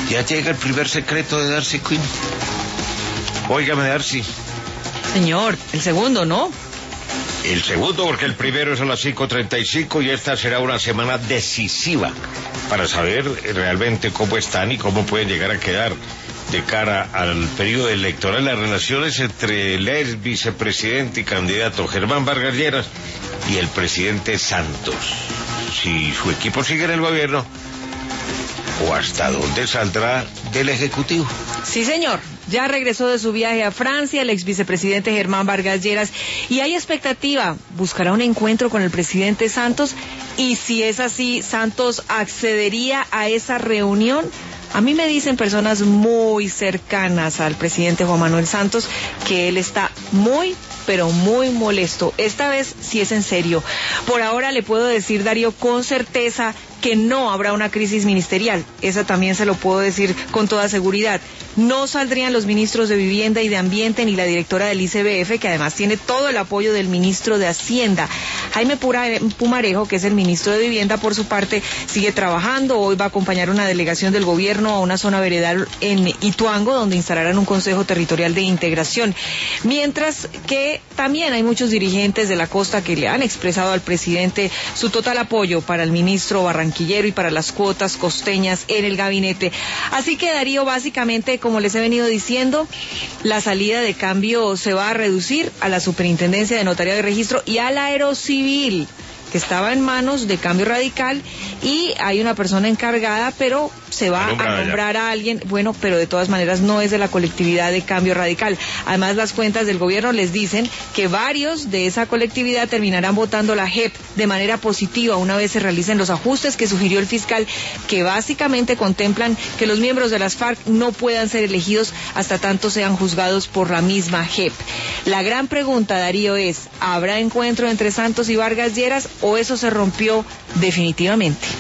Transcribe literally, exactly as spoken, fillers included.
Ya llega el primer secreto de Darcy Quinn. Óigame, Darcy. Señor, el segundo, ¿no? El segundo, porque el primero es a las cinco treinta y cinco y esta será una semana decisiva para saber realmente cómo están y cómo pueden llegar a quedar de cara al periodo electoral las relaciones entre el ex vicepresidente y candidato Germán Vargas Lleras y el presidente Santos. Si su equipo sigue en el gobierno, o hasta dónde saldrá del Ejecutivo. Sí, señor. Ya regresó de su viaje a Francia el ex vicepresidente Germán Vargas Lleras y hay expectativa. Buscará un encuentro con el presidente Santos y si es así, Santos accedería a esa reunión. A mí me dicen personas muy cercanas al presidente Juan Manuel Santos que él está muy, pero muy molesto. Esta vez sí es en serio. Por ahora le puedo decir, Darío, con certeza que no habrá una crisis ministerial. Esa también se lo puedo decir con toda seguridad. No saldrían los ministros de Vivienda y de Ambiente ni la directora del I C B F, que además tiene todo el apoyo del ministro de Hacienda. Jaime Pumarejo, que es el ministro de Vivienda, por su parte, sigue trabajando. Hoy va a acompañar una delegación del gobierno a una zona veredal en Ituango, donde instalarán un Consejo Territorial de Integración. Mientras que también hay muchos dirigentes de la costa que le han expresado al presidente su total apoyo para el ministro barranquillero y para las cuotas costeñas en el gabinete. Así que, Darío, básicamente, como les he venido diciendo, la salida de cambio se va a reducir a la Superintendencia de Notariado y Registro y al Aerocivil, que estaba en manos de Cambio Radical, y hay una persona encargada, pero se va a nombrar a alguien, bueno, pero de todas maneras no es de la colectividad de Cambio Radical. Además, las cuentas del gobierno les dicen que varios de esa colectividad terminarán votando la J E P de manera positiva una vez se realicen los ajustes que sugirió el fiscal, que básicamente contemplan que los miembros de las FARC no puedan ser elegidos hasta tanto sean juzgados por la misma J E P. La gran pregunta, Darío, es, ¿habrá encuentro entre Santos y Vargas Lleras o eso se rompió definitivamente?